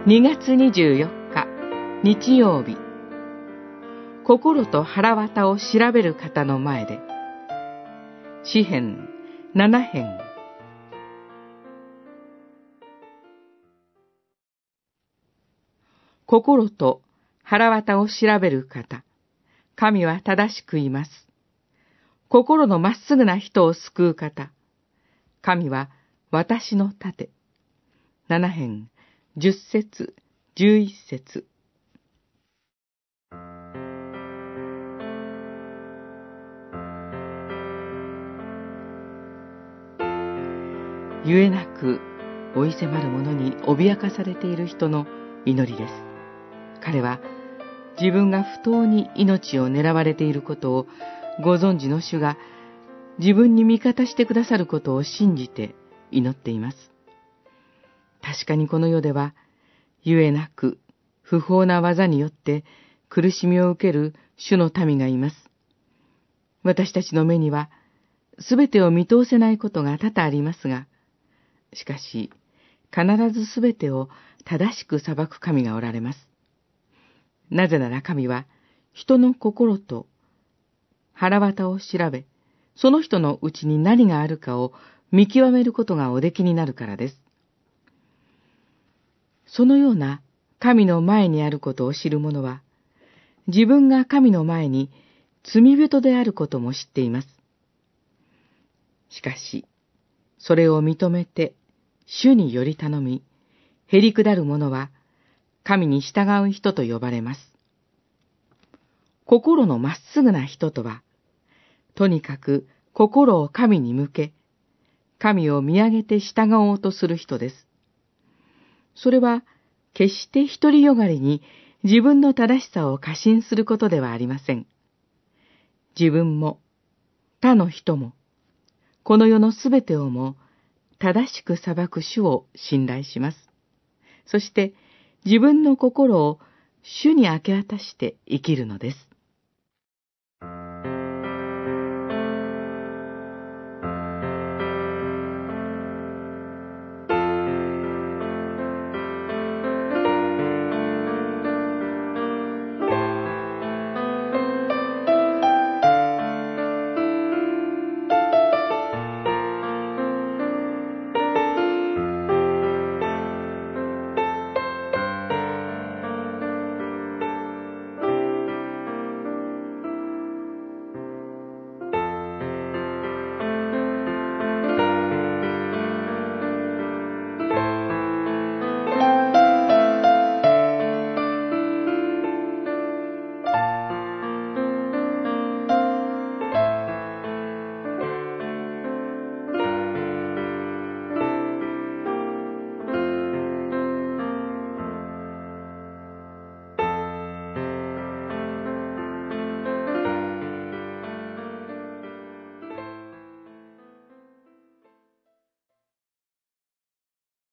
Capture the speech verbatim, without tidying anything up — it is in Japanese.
にがつにじゅうよっか、日曜日。心と腹渡を調べる方の前で。詩編なな編。心と腹渡を調べる方。神は正しくいます。心のまっすぐな人を救う方。神は私の盾。なな編、じゅっ節、じゅういち節。ゆえなく追い迫る者に脅かされている人の祈りです。彼は自分が不当に命を狙われていることをご存知の主が自分に味方してくださることを信じて祈っています。確かにこの世ではゆえなく不法な技によって苦しみを受ける主の民がいます。私たちの目にはすべてを見通せないことが多々ありますが、しかし必ずすべてを正しく裁く神がおられます。なぜなら神は人の心と腹渡を調べ、その人のうちに何があるかを見極めることがおできになるからです。そのような神の前にあることを知る者は、自分が神の前に罪人であることも知っています。しかし、それを認めて主により頼み、へりくだる者は神に従う人と呼ばれます。心のまっすぐな人とは、とにかく心を神に向け、神を見上げて従おうとする人です。それは決して独りよがりに自分の正しさを過信することではありません。自分も他の人もこの世のすべてをも正しく裁く主を信頼します。そして自分の心を主に明け渡して生きるのです。